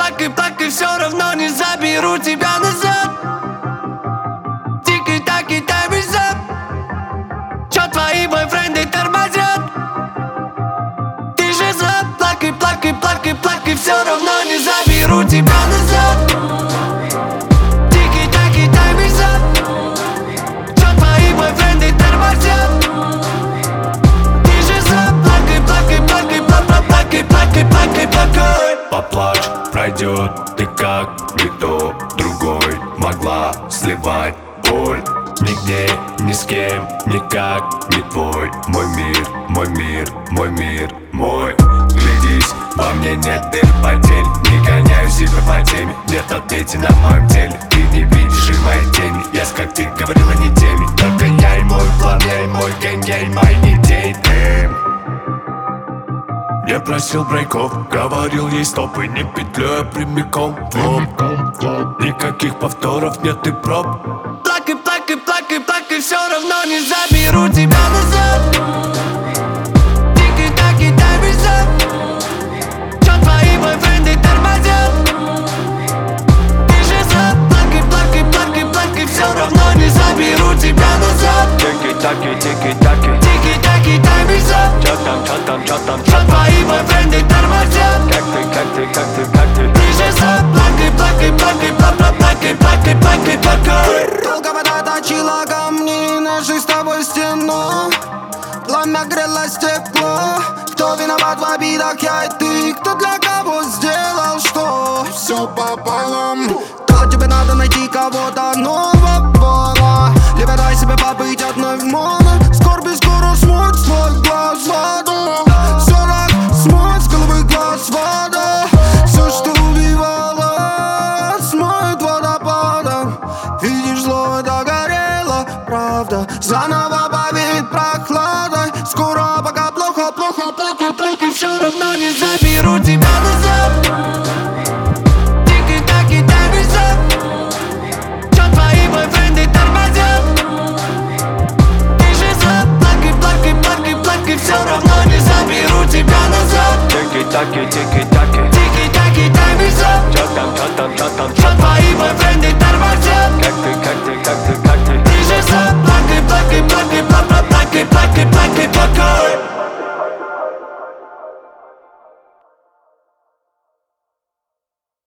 плакай, плакай, все равно не заберу тебя назад. Тики-таки, time is up. Чё твои бойфренды тормозят? Ты же зла, плакай, плакай, плакай, плакай, все равно не заберу тебя назад. Тики-таки, time is up. Чё твои бойфренды тормозят? Ты же зла, плакай, плакай, плакай, плакай, плакай, плакай, плакай. Поплачь, пройдет, ты как никто другой могла сливать боль. Нигде, ни с кем, никак не твой. Мой мир, мой мир, мой мир, мой. Глядись, во мне нет дыр, потерь. Не гоняю себя по теме, нет ответи на моем теле. Ты не видишь и моей тени, я как ты говорила не теме. Только я и мой план, я и мой гейм, я и мои идеи. Я просил брейков, говорил ей стоп и не петляя прямиком в лоб. Никаких повторов, нет и проб. Плакай, плакай, плакай, плакай, все равно не заберу тебя назад. Тики-таки, time is up. Чё твои бойфренды тормозят? Ты же зла, плакай, плакай, плакай, плакай, все равно не заберу тебя назад. Тики-таки, тики-таки, Тики-таки, time is up. чё там, чё там, чё там, Чё твои бойфренды тормозят? как ты, как ты, как ты, как ты? Ты же зла, плакай, плакай, плакай, плакай, плакай, плакай, плакай. Долго вода точила камни нашей с тобой стену. Пламя грело стекло. Кто виноват в обидах, я и ты? Кто для кого сделал что? Все пополам. То тебе надо найти кого-то,